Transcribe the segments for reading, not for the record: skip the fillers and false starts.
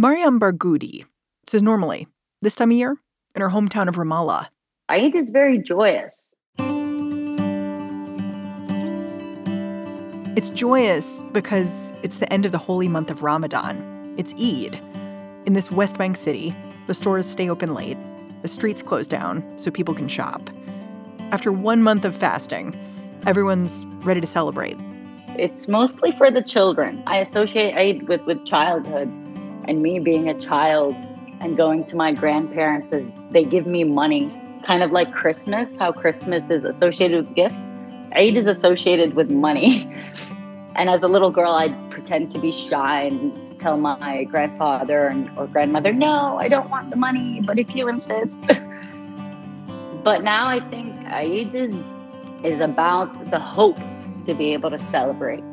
Mariam Barghouti says normally, this time of year, in her hometown of Ramallah, Eid is very joyous. It's joyous because it's the end of the holy month of Ramadan. It's Eid. In this West Bank city, the stores stay open late, the streets close down so people can shop. After 1 month of fasting, everyone's ready to celebrate. It's mostly for the children. I associate Eid with childhood and me being a child and going to my grandparents as they give me money. Kind of like Christmas, how Christmas is associated with gifts. Eid is associated with money. And as a little girl, I'd pretend to be shy and tell my grandfather or grandmother, no, I don't want the money, but if you insist. But now I think Eid is about the hope to be able to celebrate.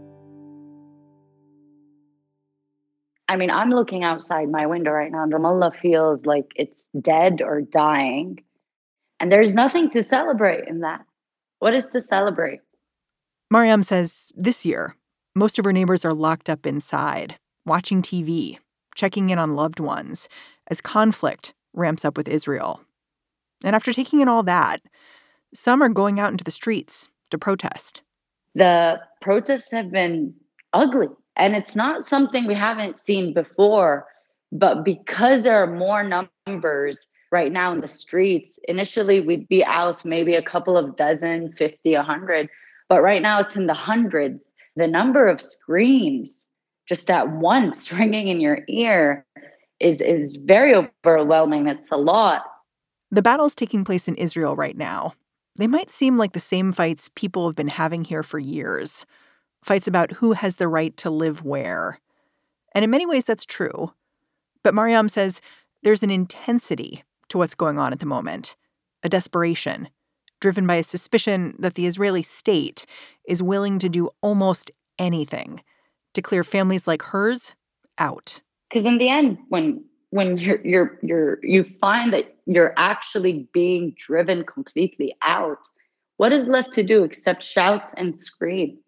I mean, I'm looking outside my window right now, and Ramallah feels like it's dead or dying. And there's nothing to celebrate in that. What is to celebrate? Mariam says this year, most of her neighbors are locked up inside, watching TV, checking in on loved ones, as conflict ramps up with Israel. And after taking in all that, some are going out into the streets to protest. The protests have been ugly. And it's not something we haven't seen before, but because there are more numbers right now in the streets, initially we'd be out maybe a couple of dozen, 50, 100, but right now it's in the hundreds. The number of screams just at once ringing in your ear is very overwhelming. It's a lot. The battles taking place in Israel right now, they might seem like the same fights people have been having here for years. Fights about who has the right to live where. And in many ways, that's true. But Mariam says there's an intensity to what's going on at the moment, a desperation, driven by a suspicion that the Israeli state is willing to do almost anything to clear families like hers out. Because in the end, when you find that you're actually being driven completely out, what is left to do except shout and scream?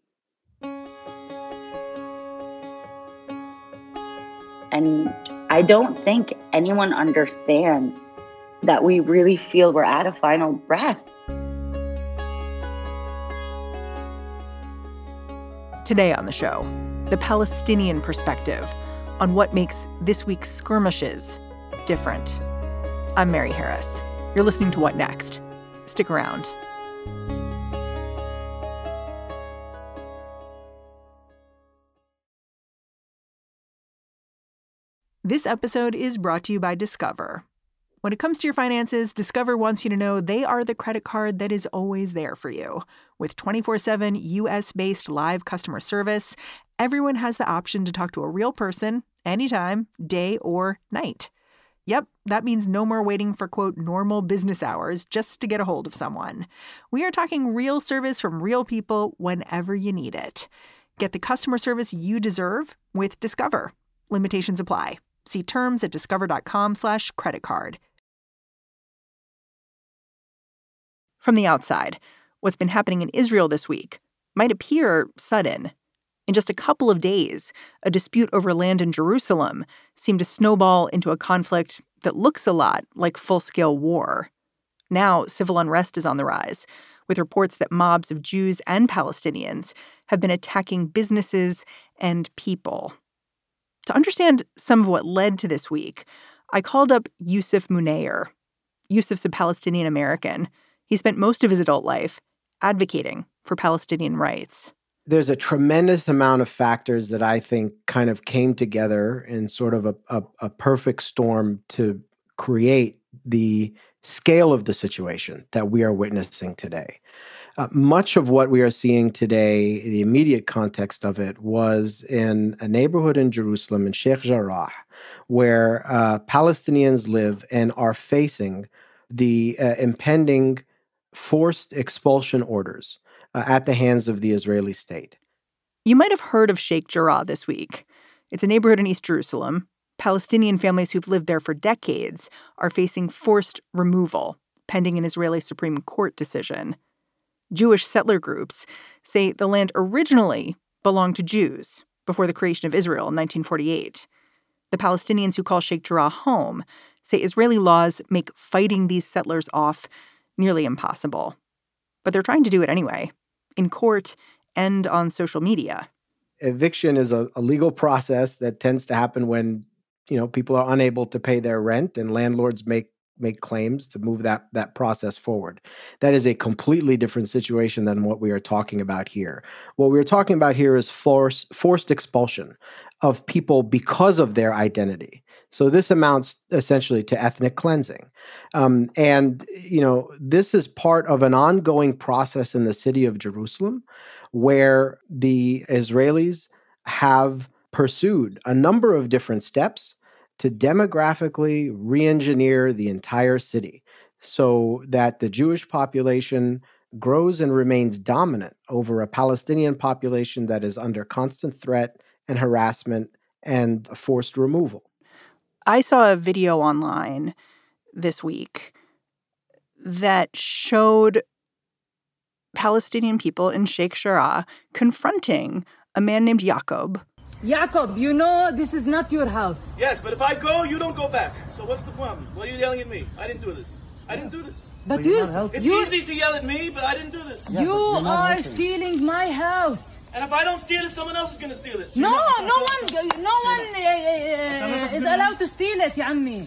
And I don't think anyone understands that we really feel we're at a final breath. Today on the show, the Palestinian perspective on what makes this week's skirmishes different. I'm Mary Harris. You're listening to What Next? Stick around. This episode is brought to you by Discover. When it comes to your finances, Discover wants you to know they are the credit card that is always there for you. With 24/7 U.S.-based live customer service, everyone has the option to talk to a real person anytime, day or night. Yep, that means no more waiting for, quote, normal business hours just to get a hold of someone. We are talking real service from real people whenever you need it. Get the customer service you deserve with Discover. Limitations apply. See terms at discover.com/creditcard. From the outside, what's been happening in Israel this week might appear sudden. In just a couple of days, a dispute over land in Jerusalem seemed to snowball into a conflict that looks a lot like full-scale war. Now, civil unrest is on the rise, with reports that mobs of Jews and Palestinians have been attacking businesses and people. To understand some of what led to this week, I called up Yousef Munayyer. Yousef's a Palestinian American. He spent most of his adult life advocating for Palestinian rights. There's a tremendous amount of factors that I think kind of came together in sort of a perfect storm to create the scale of the situation that we are witnessing today. Much of what we are seeing today, the immediate context of it, was in a neighborhood in Jerusalem, in Sheikh Jarrah, where Palestinians live and are facing the impending forced expulsion orders at the hands of the Israeli state. You might have heard of Sheikh Jarrah this week. It's a neighborhood in East Jerusalem. Palestinian families who've lived there for decades are facing forced removal, pending an Israeli Supreme Court decision. Jewish settler groups say the land originally belonged to Jews before the creation of Israel in 1948. The Palestinians who call Sheikh Jarrah home say Israeli laws make fighting these settlers off nearly impossible. But they're trying to do it anyway, in court and on social media. Eviction is a legal process that tends to happen when, people are unable to pay their rent and landlords make claims to move that process forward. That is a completely different situation than what we are talking about here. What we're talking about here is forced expulsion of people because of their identity. So this amounts essentially to ethnic cleansing. This is part of an ongoing process in the city of Jerusalem where the Israelis have pursued a number of different steps to demographically re-engineer the entire city so that the Jewish population grows and remains dominant over a Palestinian population that is under constant threat and harassment and forced removal. I saw a video online this week that showed Palestinian people in Sheikh Jarrah confronting a man named Jacob. Jacob, this is not your house. Yes, but if I go, you don't go back. So what's the problem? Why are you yelling at me? I didn't do this. But it's easy to yell at me, but I didn't do this. You are stealing my house. And if I don't steal it, someone else is going to steal it. No one is allowed to steal it, ya ammi.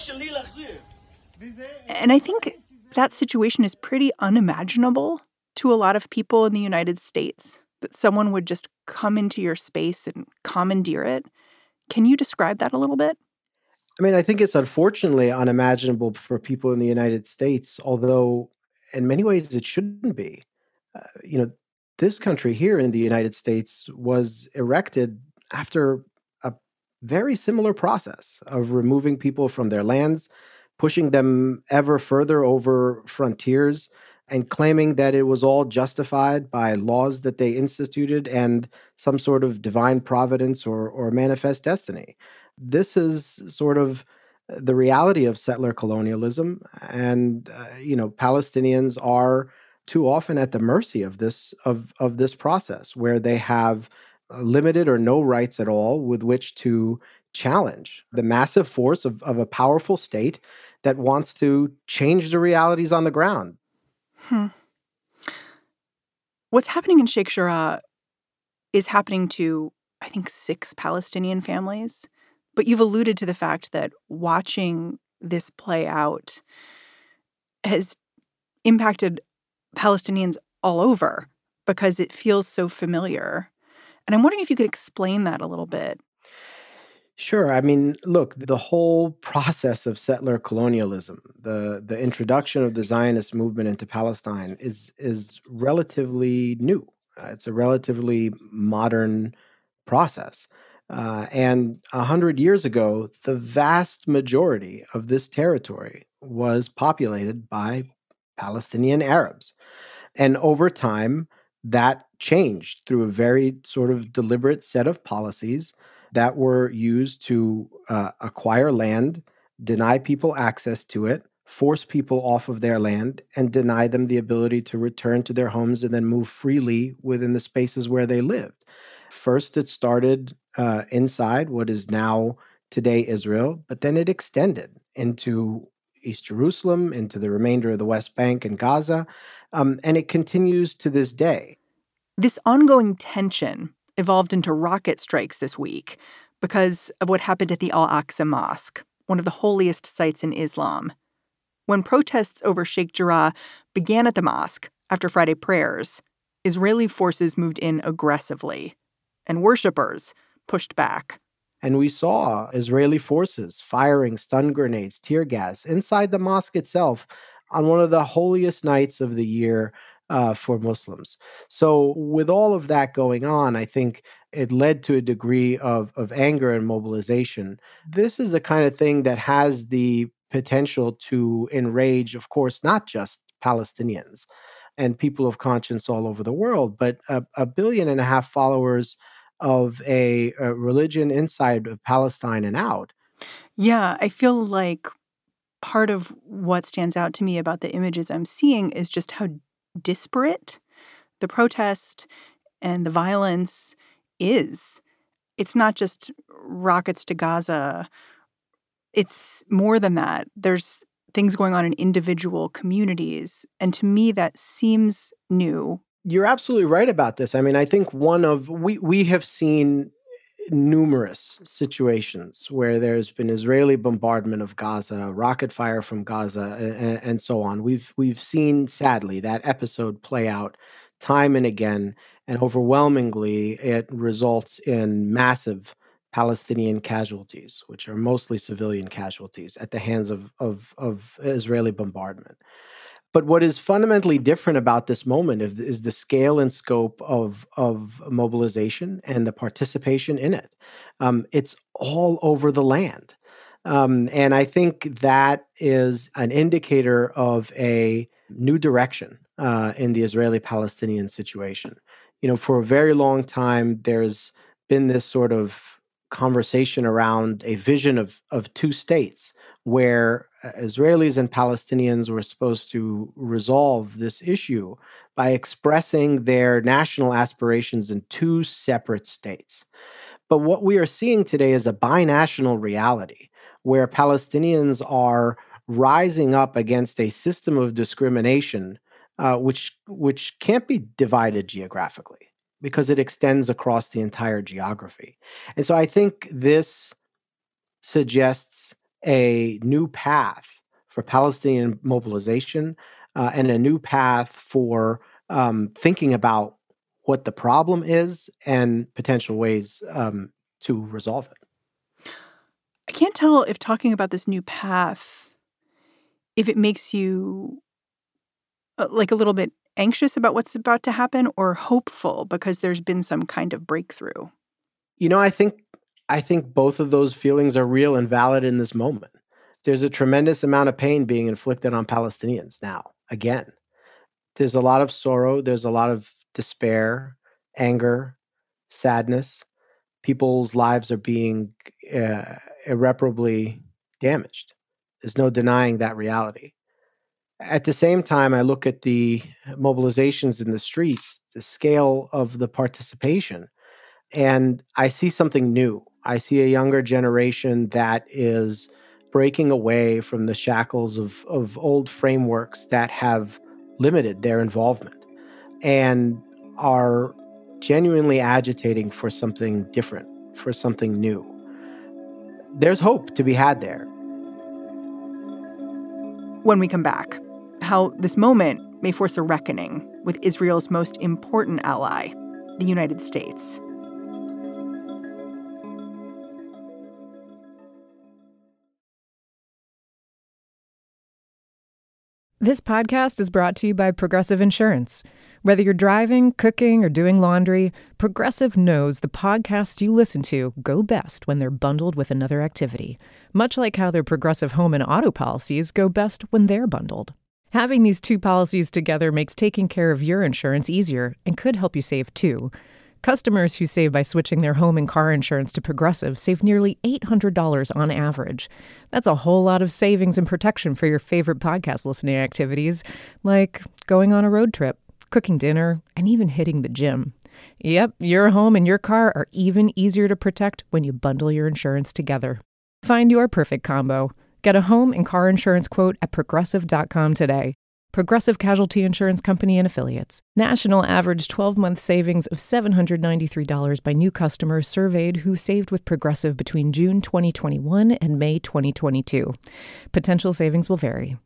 And I think that situation is pretty unimaginable to a lot of people in the United States, that someone would just come into your space and commandeer it. Can you describe that a little bit? I mean, I think it's unfortunately unimaginable for people in the United States, although in many ways it shouldn't be. This country here in the United States was erected after a very similar process of removing people from their lands, pushing them ever further over frontiers, and claiming that it was all justified by laws that they instituted and some sort of divine providence or manifest destiny. This is sort of the reality of settler colonialism. And, Palestinians are too often at the mercy of this process where they have limited or no rights at all with which to challenge the massive force of a powerful state that wants to change the realities on the ground. What's happening in Sheikh Jarrah is happening to, I think, 6 Palestinian families. But you've alluded to the fact that watching this play out has impacted Palestinians all over because it feels so familiar. And I'm wondering if you could explain that a little bit. Sure. I mean, look, the whole process of settler colonialism, the introduction of the Zionist movement into Palestine is relatively new. It's a relatively modern process. And 100 years ago, the vast majority of this territory was populated by Palestinian Arabs. And over time, that changed through a very sort of deliberate set of policies that were used to acquire land, deny people access to it, force people off of their land, and deny them the ability to return to their homes and then move freely within the spaces where they lived. First, it started inside what is now today Israel, but then it extended into East Jerusalem, into the remainder of the West Bank and Gaza, and it continues to this day. This ongoing tension evolved into rocket strikes this week because of what happened at the Al-Aqsa Mosque, one of the holiest sites in Islam. When protests over Sheikh Jarrah began at the mosque after Friday prayers, Israeli forces moved in aggressively, and worshippers pushed back. And we saw Israeli forces firing stun grenades, tear gas inside the mosque itself on one of the holiest nights of the year for Muslims. So with all of that going on, I think it led to a degree of anger and mobilization. This is the kind of thing that has the potential to enrage, of course, not just Palestinians and people of conscience all over the world, but 1.5 billion followers of a religion inside of Palestine and out. Yeah, I feel like part of what stands out to me about the images I'm seeing is just how disparate the protest and the violence is. it's not just rockets to Gaza. It's more than that. There's things going on in individual communities. And to me, that seems new. You're absolutely right about this. I mean, I think we have seen numerous situations where there's been Israeli bombardment of Gaza, rocket fire from Gaza, and so on. We've seen, sadly, that episode play out time and again, and overwhelmingly, it results in massive Palestinian casualties, which are mostly civilian casualties at the hands of Israeli bombardment. But what is fundamentally different about this moment is the scale and scope of mobilization and the participation in it. It's all over the land. And I think that is an indicator of a new direction in the Israeli-Palestinian situation. You know, for a very long time, there's been this sort of conversation around a vision of two states where Israelis and Palestinians were supposed to resolve this issue by expressing their national aspirations in two separate states. But what we are seeing today is a binational reality where Palestinians are rising up against a system of discrimination which can't be divided geographically because it extends across the entire geography. And so I think this suggests a new path for Palestinian mobilization and a new path for thinking about what the problem is and potential ways to resolve it. I can't tell if talking about this new path, if it makes you like a little bit anxious about what's about to happen or hopeful because there's been some kind of breakthrough. You know, I think both of those feelings are real and valid in this moment. There's a tremendous amount of pain being inflicted on Palestinians now, again. There's a lot of sorrow. There's a lot of despair, anger, sadness. People's lives are being irreparably damaged. There's no denying that reality. At the same time, I look at the mobilizations in the streets, the scale of the participation, and I see something new. I see a younger generation that is breaking away from the shackles of old frameworks that have limited their involvement and are genuinely agitating for something different, for something new. There's hope to be had there. When we come back, how this moment may force a reckoning with Israel's most important ally, the United States. This podcast is brought to you by Progressive Insurance. Whether you're driving, cooking, or doing laundry, Progressive knows the podcasts you listen to go best when they're bundled with another activity, much like how their Progressive home and auto policies go best when they're bundled. Having these two policies together makes taking care of your insurance easier and could help you save too. Customers who save by switching their home and car insurance to Progressive save nearly $800 on average. That's a whole lot of savings and protection for your favorite podcast listening activities, like going on a road trip, cooking dinner, and even hitting the gym. Yep, your home and your car are even easier to protect when you bundle your insurance together. Find your perfect combo. Get a home and car insurance quote at Progressive.com today. Progressive Casualty Insurance Company and Affiliates. National average 12-month savings of $793 by new customers surveyed who saved with Progressive between June 2021 and May 2022. Potential savings will vary.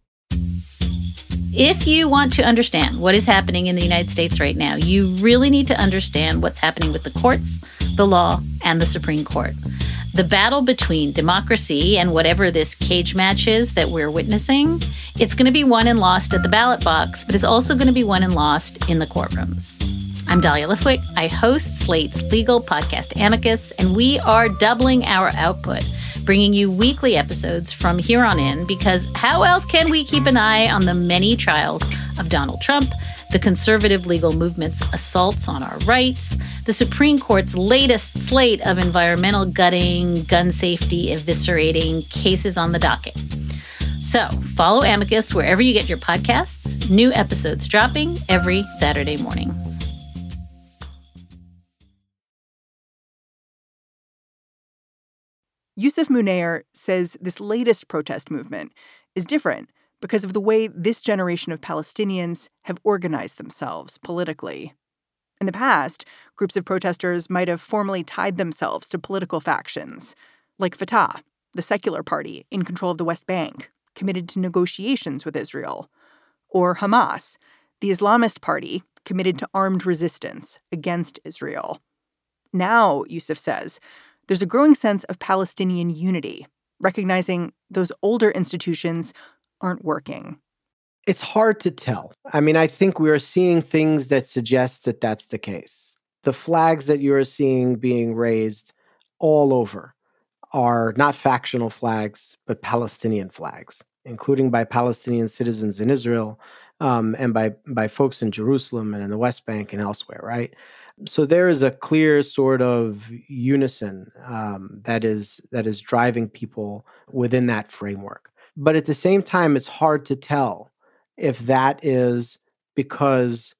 If you want to understand what is happening in the United States right now, you really need to understand what's happening with the courts, the law, and the Supreme Court. The battle between democracy and whatever this cage match is that we're witnessing, it's going to be won and lost at the ballot box, but it's also going to be won and lost in the courtrooms. I'm Dahlia Lithwick. I host Slate's legal podcast Amicus, and we are doubling our output, bringing you weekly episodes from here on in, because how else can we keep an eye on the many trials of Donald Trump, the conservative legal movement's assaults on our rights, the Supreme Court's latest slate of environmental gutting, gun safety eviscerating cases on the docket. So follow Amicus wherever you get your podcasts. New episodes dropping every Saturday morning. Yusuf Munayyer says this latest protest movement is different because of the way this generation of Palestinians have organized themselves politically. In the past, groups of protesters might have formally tied themselves to political factions, like Fatah, the secular party in control of the West Bank, committed to negotiations with Israel, or Hamas, the Islamist party committed to armed resistance against Israel. Now, Yusuf says, there's a growing sense of Palestinian unity, recognizing those older institutions aren't working. It's hard to tell. I mean, I think we are seeing things that suggest that that's the case. The flags that you're seeing being raised all over are not factional flags, but Palestinian flags, including by Palestinian citizens in Israel and by folks in Jerusalem and in the West Bank and elsewhere, right? So there is a clear sort of unison that is driving people within that framework. But at the same time, it's hard to tell if that is because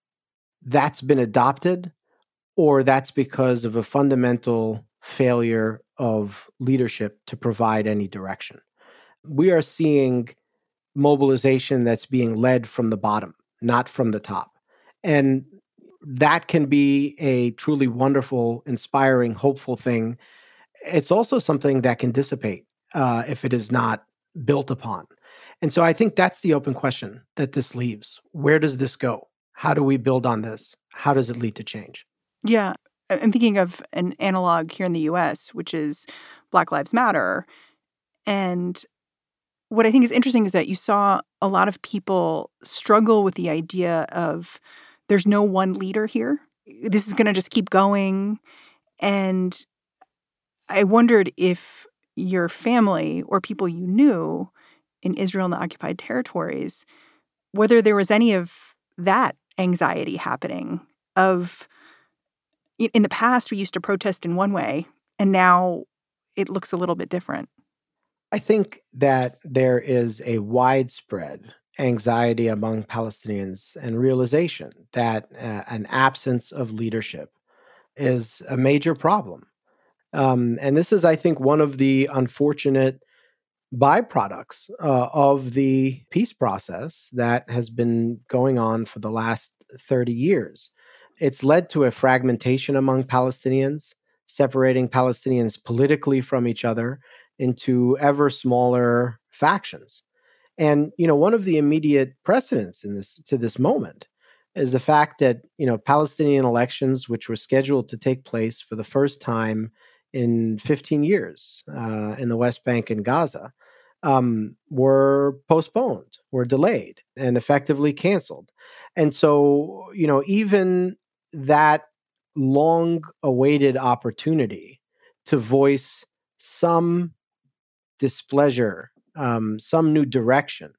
that's been adopted or that's because of a fundamental failure of leadership to provide any direction. We are seeing mobilization that's being led from the bottom, not from the top. And that can be a truly wonderful, inspiring, hopeful thing. It's also something that can dissipate if it is not built upon. And so I think that's the open question that this leaves. Where does this go? How do we build on this? How does it lead to change? Yeah, I'm thinking of an analog here in the U.S., which is Black Lives Matter. And what I think is interesting is that you saw a lot of people struggle with the idea of there's no one leader here. This is going to just keep going. And I wondered if your family or people you knew in Israel and the occupied territories, whether there was any of that anxiety happening of, in the past, we used to protest in one way, and now it looks a little bit different. I think that there is a widespread anxiety among Palestinians and realization that an absence of leadership is a major problem. And this is, I think, one of the unfortunate byproducts of the peace process that has been going on for the last 30 years. It's led to a fragmentation among Palestinians, separating Palestinians politically from each other into ever smaller factions. And, one of the immediate precedents to this moment is the fact that, Palestinian elections, which were scheduled to take place for the first time in 15 years in the West Bank and Gaza, were postponed, were delayed, and effectively canceled. And so, even that long-awaited opportunity to voice some displeasure, some new direction,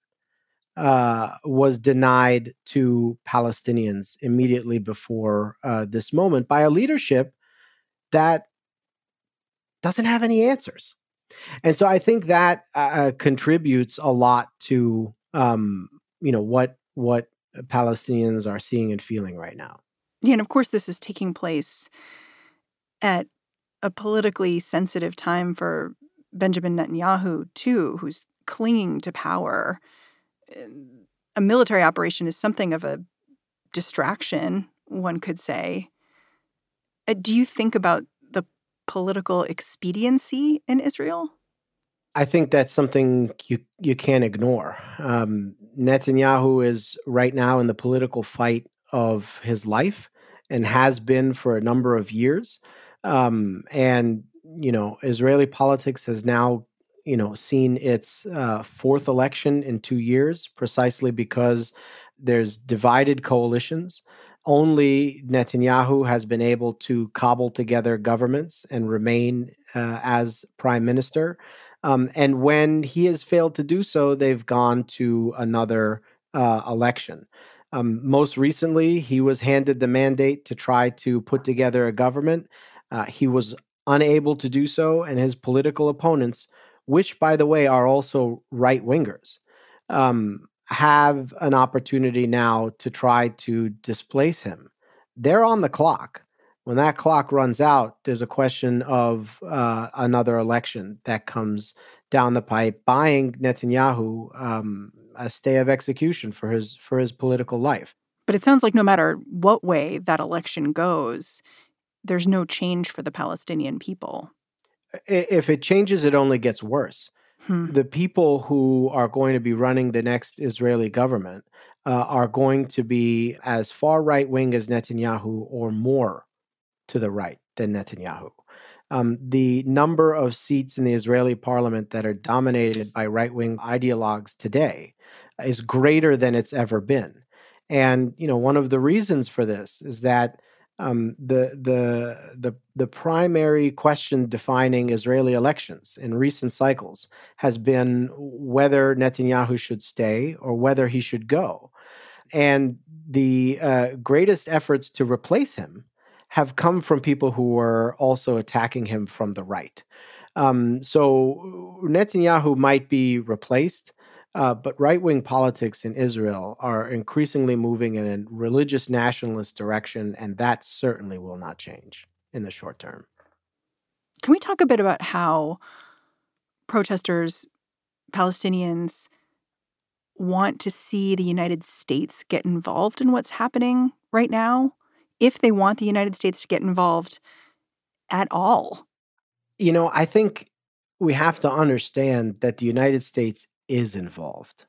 was denied to Palestinians immediately before this moment by a leadership that doesn't have any answers. And so I think that contributes a lot to what Palestinians are seeing and feeling right now. Yeah, and of course, this is taking place at a politically sensitive time for Benjamin Netanyahu, too, who's clinging to power. A military operation is something of a distraction, one could say. Do you think about the political expediency in Israel? I think that's something you can't ignore. Netanyahu is right now in the political fight of his life and has been for a number of years. And Israeli politics has now, seen its fourth election in 2 years, precisely because there's divided coalitions. Only Netanyahu has been able to cobble together governments and remain as prime minister. And when he has failed to do so, they've gone to another election. Most recently, he was handed the mandate to try to put together a government. He was unable to do so, and his political opponents, which, by the way, are also right-wingers, have an opportunity now to try to displace him. They're on the clock. When that clock runs out, there's a question of another election that comes down the pipe, buying Netanyahu a stay of execution for his political life. But it sounds like no matter what way that election goes, there's no change for the Palestinian people. If it changes, it only gets worse. The people who are going to be running the next Israeli government are going to be as far right-wing as Netanyahu or more to the right than Netanyahu. The number of seats in the Israeli parliament that are dominated by right-wing ideologues today is greater than it's ever been. And, one of the reasons for this is that the primary question defining Israeli elections in recent cycles has been whether Netanyahu should stay or whether he should go. And the greatest efforts to replace him have come from people who were also attacking him from the right. So Netanyahu might be replaced, but right-wing politics in Israel are increasingly moving in a religious nationalist direction, and that certainly will not change in the short term. Can we talk a bit about how protesters, Palestinians, want to see the United States get involved in what's happening right now, if they want the United States to get involved at all? I think we have to understand that the United States is involved.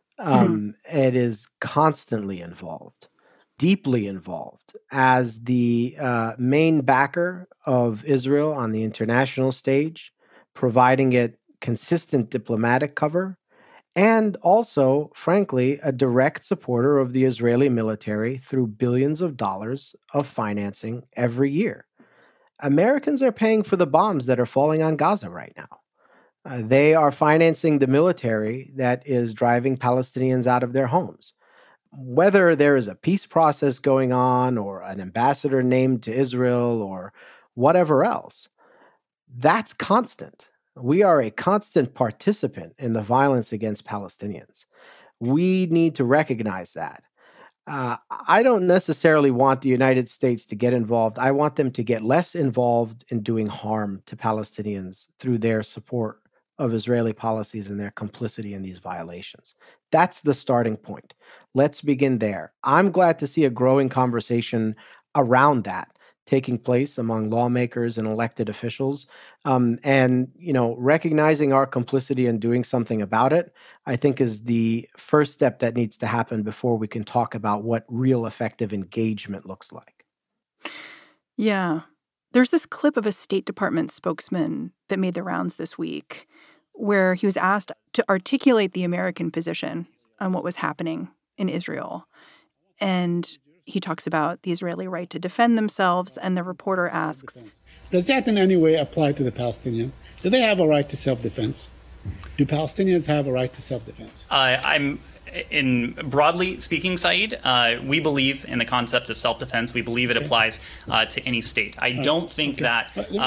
It is constantly involved, deeply involved, as the main backer of Israel on the international stage, providing it consistent diplomatic cover, and also, frankly, a direct supporter of the Israeli military through billions of dollars of financing every year. Americans are paying for the bombs that are falling on Gaza right now. They are financing the military that is driving Palestinians out of their homes. Whether there is a peace process going on or an ambassador named to Israel or whatever else, that's constant. We are a constant participant in the violence against Palestinians. We need to recognize that. I don't necessarily want the United States to get involved. I want them to get less involved in doing harm to Palestinians through their support of Israeli policies and their complicity in these violations. That's the starting point. Let's begin there. I'm glad to see a growing conversation around that taking place among lawmakers and elected officials. And recognizing our complicity and doing something about it, I think is the first step that needs to happen before we can talk about what real effective engagement looks like. Yeah. There's this clip of a State Department spokesman that made the rounds this week where he was asked to articulate the American position on what was happening in Israel. And he talks about the Israeli right to defend themselves, and the reporter asks, does that in any way apply to the Palestinians? Do they have a right to self-defense? Do Palestinians have a right to self-defense? In broadly speaking, Saeed, we believe in the concept of self-defense. We believe it applies to any state. I don't think that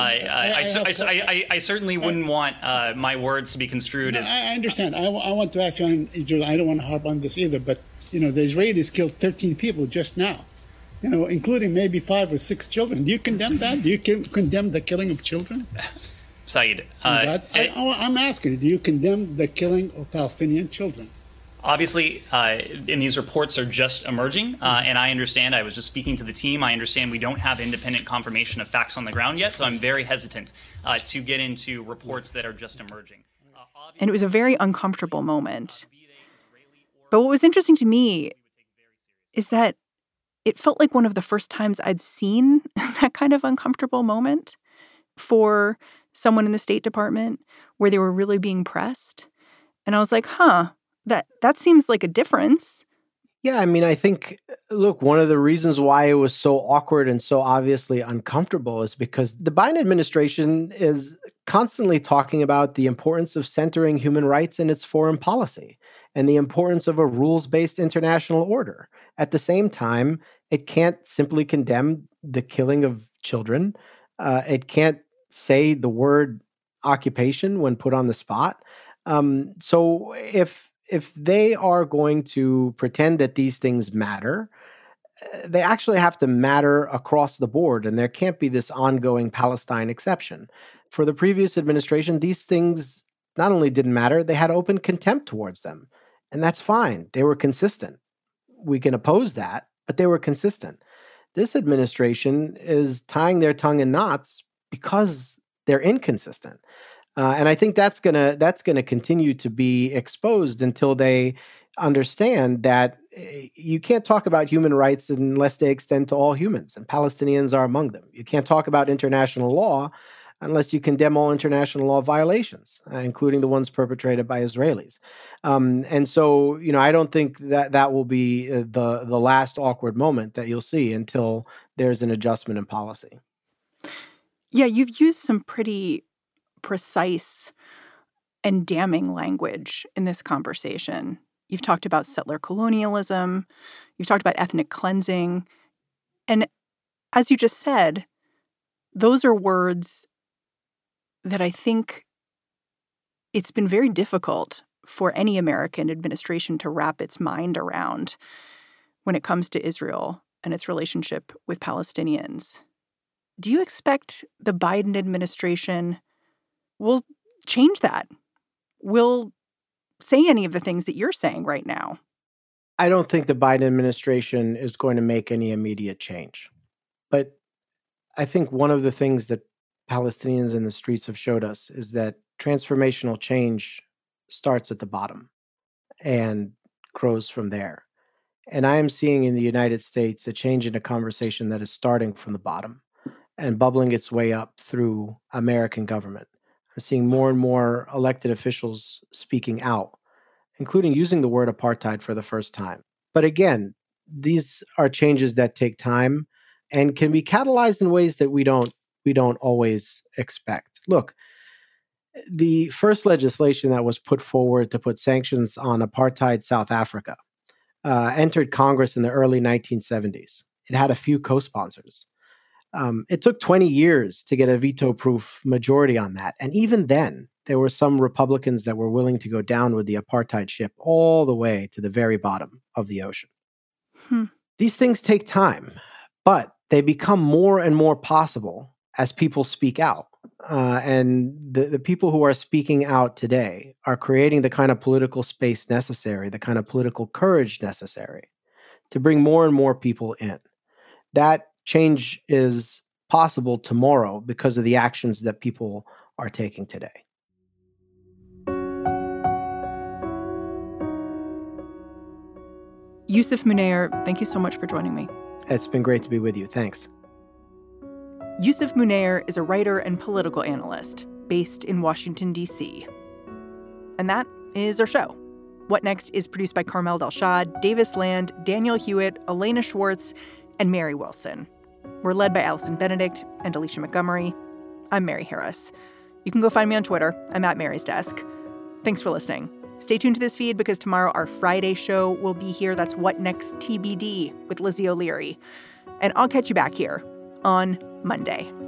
I certainly wouldn't want my words to be construed as. I understand. I want to ask you, I don't want to harp on this either, but the Israelis killed 13 people just now, including maybe 5 or 6 children. Do you condemn that? Do you condemn the killing of children? Saeed, I'm asking, do you condemn the killing of Palestinian children? Obviously, and these reports are just emerging, and I understand, I was just speaking to the team, I understand we don't have independent confirmation of facts on the ground yet, so I'm very hesitant to get into reports that are just emerging. And it was a very uncomfortable moment. But what was interesting to me is that it felt like one of the first times I'd seen that kind of uncomfortable moment for someone in the State Department where they were really being pressed. And I was like, that seems like a difference. Yeah, I think, look, one of the reasons why it was so awkward and so obviously uncomfortable is because the Biden administration is constantly talking about the importance of centering human rights in its foreign policy and the importance of a rules-based international order. At the same time, it can't simply condemn the killing of children. It can't say the word occupation when put on the spot. So if they are going to pretend that these things matter, they actually have to matter across the board, and there can't be this ongoing Palestine exception. For the previous administration, these things not only didn't matter, they had open contempt towards them. And that's fine. They were consistent. We can oppose that, but they were consistent. This administration is tying their tongue in knots because they're inconsistent. And I think that's gonna continue to be exposed until they understand that you can't talk about human rights unless they extend to all humans, and Palestinians are among them. You can't talk about international law unless you condemn all international law violations, including the ones perpetrated by Israelis. And so, I don't think that will be the last awkward moment that you'll see until there's an adjustment in policy. Yeah, you've used some pretty precise and damning language in this conversation. You've talked about settler colonialism. You've talked about ethnic cleansing. And as you just said, those are words that I think it's been very difficult for any American administration to wrap its mind around when it comes to Israel and its relationship with Palestinians. Do you expect the Biden administration will change that? Will say any of the things that you're saying right now? I don't think the Biden administration is going to make any immediate change. But I think one of the things that Palestinians in the streets have showed us is that transformational change starts at the bottom and grows from there. And I am seeing in the United States a change in a conversation that is starting from the bottom and bubbling its way up through American government. I'm seeing more and more elected officials speaking out, including using the word apartheid for the first time. But again, these are changes that take time and can be catalyzed in ways that we don't always expect. Look, the first legislation that was put forward to put sanctions on apartheid South Africa entered Congress in the early 1970s. It had a few co-sponsors. It took 20 years to get a veto-proof majority on that. And even then, there were some Republicans that were willing to go down with the apartheid ship all the way to the very bottom of the ocean. These things take time, but they become more and more possible as people speak out. And the people who are speaking out today are creating the kind of political space necessary, the kind of political courage necessary to bring more and more people in. That change is possible tomorrow because of the actions that people are taking today. Yousef Munayyer, thank you so much for joining me. It's been great to be with you. Thanks. Yousef Munayyer is a writer and political analyst based in Washington, D.C. And that is our show. What Next is produced by Carmel Delshad, Davis Land, Daniel Hewitt, Elena Schwartz, and Mary Wilson. We're led by Allison Benedict and Alicia Montgomery. I'm Mary Harris. You can go find me on Twitter. I'm at Mary's Desk. Thanks for listening. Stay tuned to this feed because tomorrow our Friday show will be here. That's What Next TBD with Lizzie O'Leary. And I'll catch you back here on Monday.